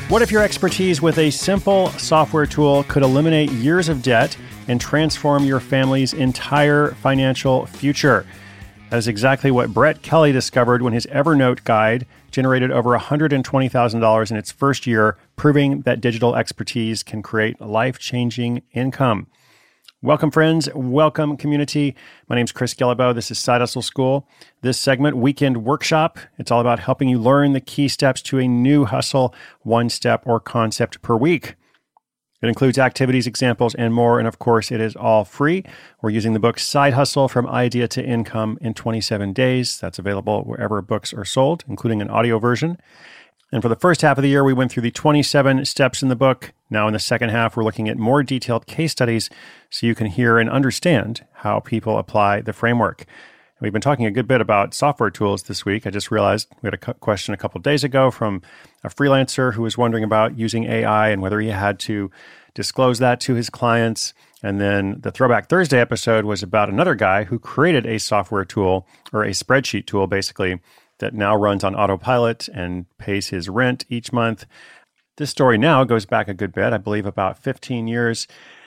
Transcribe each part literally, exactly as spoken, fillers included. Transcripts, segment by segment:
What if your expertise with a simple software tool could eliminate years of debt and transform your family's entire financial future? That is exactly what Brett Kelly discovered when his Evernote guide generated over one hundred twenty thousand dollars in its first year, proving that digital expertise can create life-changing income. Welcome, friends. Welcome, community. My name is Chris Guillebeau. This is Side Hustle School. This segment, Weekend Workshop, it's all about helping you learn the key steps to a new hustle, one step or concept per week. It includes activities, examples, and more. And of course, it is all free. We're using the book Side Hustle from Idea to Income in twenty-seven days. That's available wherever books are sold, including an audio version. And for the first half of the year, we went through the twenty-seven steps in the book. Now in the second half, we're looking at more detailed case studies so you can hear and understand how people apply the framework. And we've been talking a good bit about software tools this week. I just realized we had a question a couple of days ago from a freelancer who was wondering about using A I and whether he had to disclose that to his clients. And then the Throwback Thursday episode was about another guy who created a software tool, or a spreadsheet tool basically, that now runs on autopilot and pays his rent each month. This story now goes back a good bit, I believe about fifteen years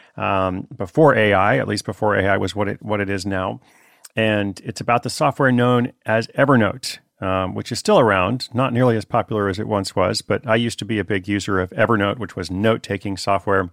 um, before A I, at least before A I was what it what it is now. And it's about the software known as Evernote, um, which is still around, not nearly as popular as it once was, but I used to be a big user of Evernote, which was note-taking software.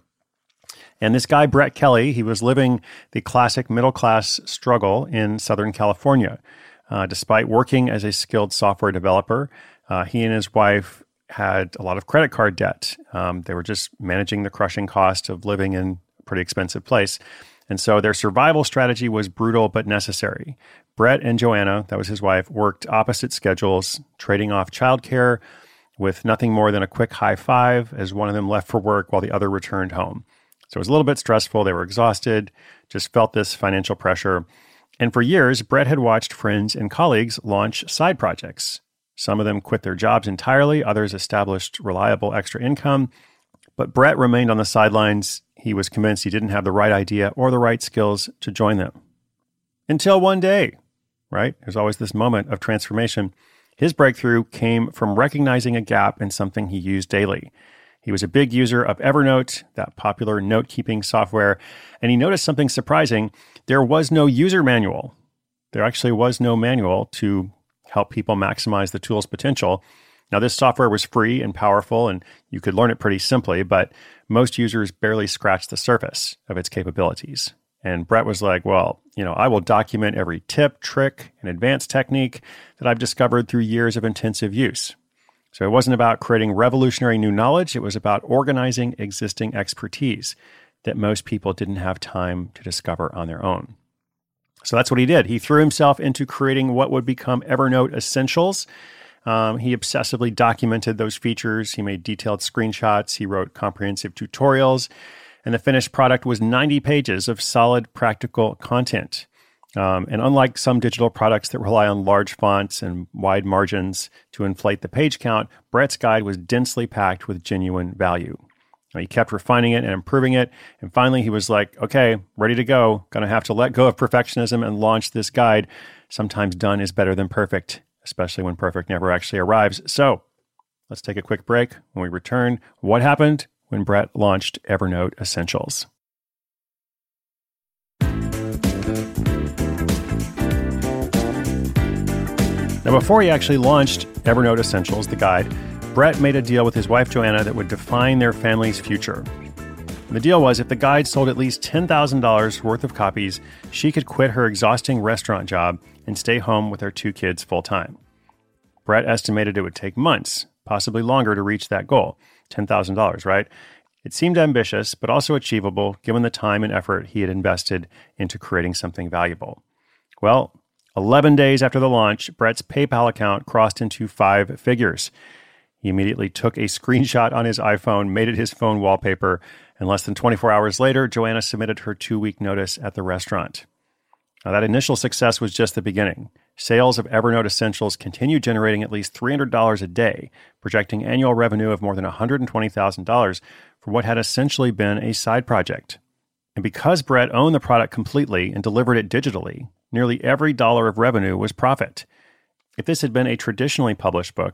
And this guy, Brett Kelly, he was living the classic middle-class struggle in Southern California. Uh, despite working as a skilled software developer, uh, he and his wife had a lot of credit card debt. Um, they were just managing the crushing cost of living in a pretty expensive place. And so their survival strategy was brutal but necessary. Brett and Joanna, that was his wife, worked opposite schedules, trading off childcare with nothing more than a quick high five as one of them left for work while the other returned home. So it was a little bit stressful. They were exhausted, just felt this financial pressure. And for years, Brett had watched friends and colleagues launch side projects. Some of them quit their jobs entirely. Others established reliable extra income. But Brett remained on the sidelines. He was convinced he didn't have the right idea or the right skills to join them. Until one day, right? There's always this moment of transformation. His breakthrough came from recognizing a gap in something he used daily. He was a big user of Evernote, that popular note-keeping software, and he noticed something surprising. There was no user manual. There actually was no manual to help people maximize the tool's potential. Now, this software was free and powerful, and you could learn it pretty simply, but most users barely scratched the surface of its capabilities. And Brett was like, well, you know, I will document every tip, trick, and advanced technique that I've discovered through years of intensive use. So it wasn't about creating revolutionary new knowledge. It was about organizing existing expertise that most people didn't have time to discover on their own. So that's what he did. He threw himself into creating what would become Evernote Essentials. Um, he obsessively documented those features. He made detailed screenshots. He wrote comprehensive tutorials. And the finished product was ninety pages of solid, practical content. Um, and unlike some digital products that rely on large fonts and wide margins to inflate the page count, Brett's guide was densely packed with genuine value. He kept refining it and improving it. And finally, he was like, okay, ready to go. Going to have to let go of perfectionism and launch this guide. Sometimes done is better than perfect, especially when perfect never actually arrives. So let's take a quick break. When we return, what happened when Brett launched Evernote Essentials? Now, before he actually launched Evernote Essentials, the guide, Brett made a deal with his wife, Joanna, that would define their family's future. And the deal was if the guide sold at least ten thousand dollars worth of copies, she could quit her exhausting restaurant job and stay home with her two kids full-time. Brett estimated it would take months, possibly longer, to reach that goal. ten thousand dollars, right? It seemed ambitious, but also achievable given the time and effort he had invested into creating something valuable. Well, eleven days after the launch, Brett's PayPal account crossed into five figures. He immediately took a screenshot on his iPhone, made it his phone wallpaper, and less than twenty-four hours later, Joanna submitted her two-week notice at the restaurant. Now, that initial success was just the beginning. Sales of Evernote Essentials continued generating at least three hundred dollars a day, projecting annual revenue of more than one hundred twenty thousand dollars for what had essentially been a side project. And because Brett owned the product completely and delivered it digitally, nearly every dollar of revenue was profit. If this had been a traditionally published book,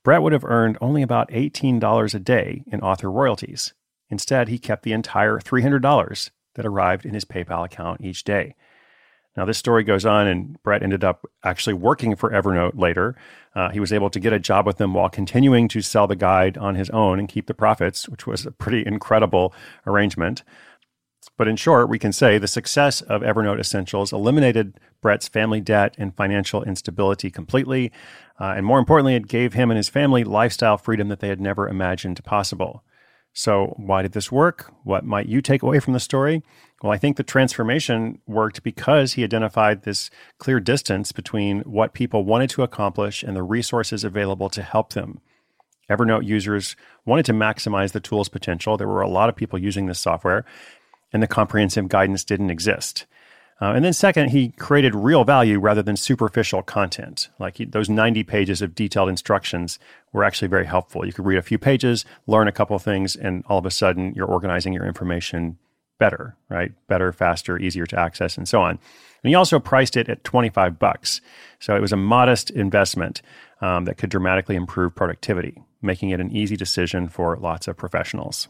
Brett would have earned only about eighteen dollars a day in author royalties. Instead, he kept the entire three hundred dollars that arrived in his PayPal account each day. Now, this story goes on, and Brett ended up actually working for Evernote later. Uh, he was able to get a job with them while continuing to sell the guide on his own and keep the profits, which was a pretty incredible arrangement. But in short, we can say the success of Evernote Essentials eliminated Brett's family debt and financial instability completely. Uh, and more importantly, it gave him and his family lifestyle freedom that they had never imagined possible. So why did this work? What might you take away from the story? Well, I think the transformation worked because he identified this clear distance between what people wanted to accomplish and the resources available to help them. Evernote users wanted to maximize the tool's potential. There were a lot of people using this software, and the comprehensive guidance didn't exist. Uh, and then second, he created real value rather than superficial content. Like he, those ninety pages of detailed instructions were actually very helpful. You could read a few pages, learn a couple of things, and all of a sudden you're organizing your information better, right? Better, faster, easier to access, and so on. And he also priced it at twenty-five bucks. So it was a modest investment um, that could dramatically improve productivity, making it an easy decision for lots of professionals.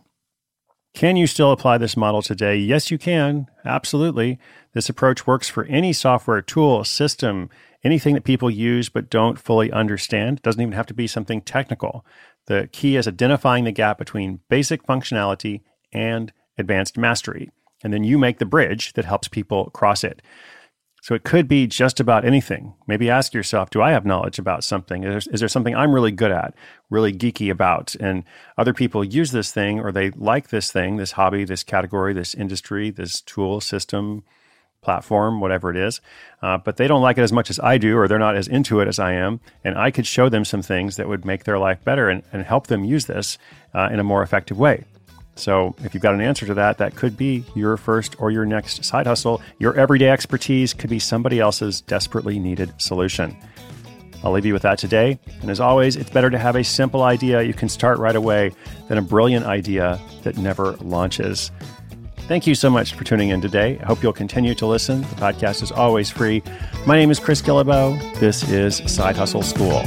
Can you still apply this model today? Yes, you can. Absolutely. This approach works for any software tool, system, anything that people use but don't fully understand. It doesn't even have to be something technical. The key is identifying the gap between basic functionality and advanced mastery. And then you make the bridge that helps people cross it. So it could be just about anything. Maybe ask yourself, do I have knowledge about something? Is there, is there something I'm really good at, really geeky about? And other people use this thing or they like this thing, this hobby, this category, this industry, this tool, system, platform, whatever it is. Uh, but they don't like it as much as I do, or they're not as into it as I am. And I could show them some things that would make their life better and, and help them use this uh, in a more effective way. So if you've got an answer to that, that could be your first or your next side hustle. Your everyday expertise could be somebody else's desperately needed solution. I'll leave you with that today. And as always, it's better to have a simple idea you can start right away than a brilliant idea that never launches. Thank you so much for tuning in today. I hope you'll continue to listen. The podcast is always free. My name is Chris Guillebeau. This is Side Hustle School.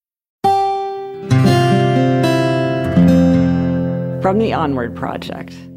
From the Onward Project.